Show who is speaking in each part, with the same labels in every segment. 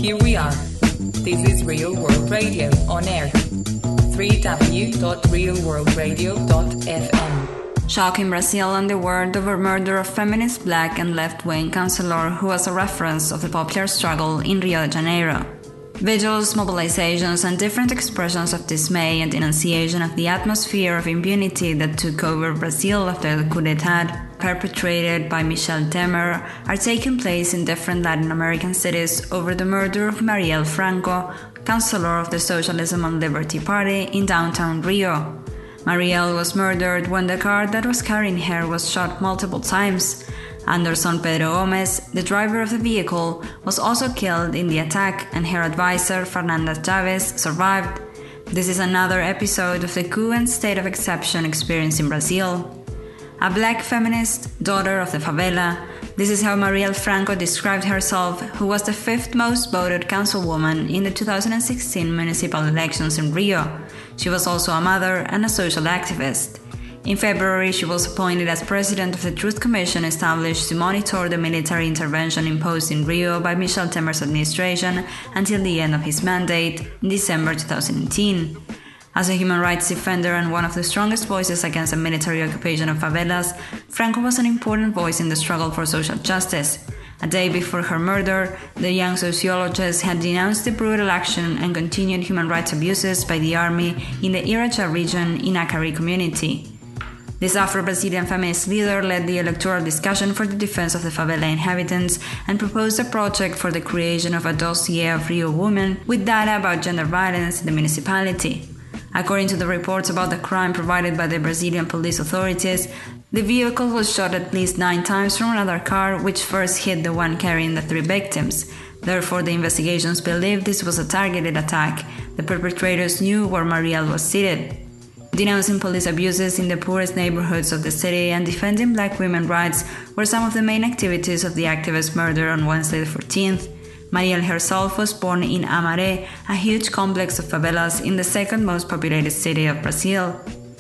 Speaker 1: here we are. This is Real World Radio on air. www.realworldradio.fm.
Speaker 2: Shock in Brazil and the world over murder of feminist black and left-wing councillor who was a reference of the popular struggle in Rio de Janeiro. Vigils, mobilizations, and different expressions of dismay and denunciation of the atmosphere of impunity that took over Brazil after the coup d'etat perpetrated by Michel Temer are taking place in different Latin American cities over the murder of Marielle Franco, councillor of the Socialism and Liberty Party in downtown Rio. Marielle was murdered when the car that was carrying her was shot multiple times. Anderson Pedro Gomes, the driver of the vehicle, was also killed in the attack, and her advisor, Fernanda Chaves, survived. This is another episode of the coup and state of exception experienced in Brazil. A black feminist, daughter of the favela, this is how Marielle Franco described herself, who was the fifth most voted councilwoman in the 2016 municipal elections in Rio. She was also a mother and a social activist. In February, she was appointed as president of the Truth Commission established to monitor the military intervention imposed in Rio by Michel Temer's administration until the end of his mandate in December 2018. As a human rights defender and one of the strongest voices against the military occupation of favelas, Franco was an important voice in the struggle for social justice. A day before her murder, the young sociologist had denounced the brutal action and continued human rights abuses by the army in the Iracha region in Acari community. This Afro-Brazilian feminist leader led the electoral discussion for the defense of the favela inhabitants and proposed a project for the creation of a dossier of Rio women with data about gender violence in the municipality. According to the reports about the crime provided by the Brazilian police authorities, the vehicle was shot at least 9 times from another car, which first hit the one carrying the 3 victims. Therefore, the investigations believe this was a targeted attack. The perpetrators knew where Marielle was seated. Denouncing police abuses in the poorest neighborhoods of the city and defending black women's rights were some of the main activities of the activist murder on Wednesday the 14th. Marielle herself was born in Amaré, a huge complex of favelas in the second most populated city of Brazil.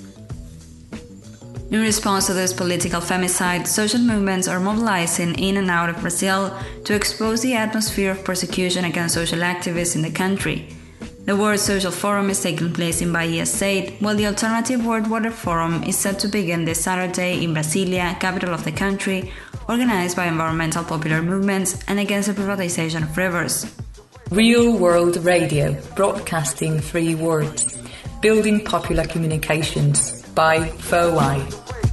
Speaker 2: In response to this political femicide, social movements are mobilizing in and out of Brazil to expose the atmosphere of persecution against social activists in the country. The World Social Forum is taking place in Bahia State, while the Alternative World Water Forum is set to begin this Saturday in Brasilia, capital of the country, organized by environmental popular movements and against the privatization of rivers.
Speaker 1: Real World Radio, broadcasting 3 words, building popular communications by FOI.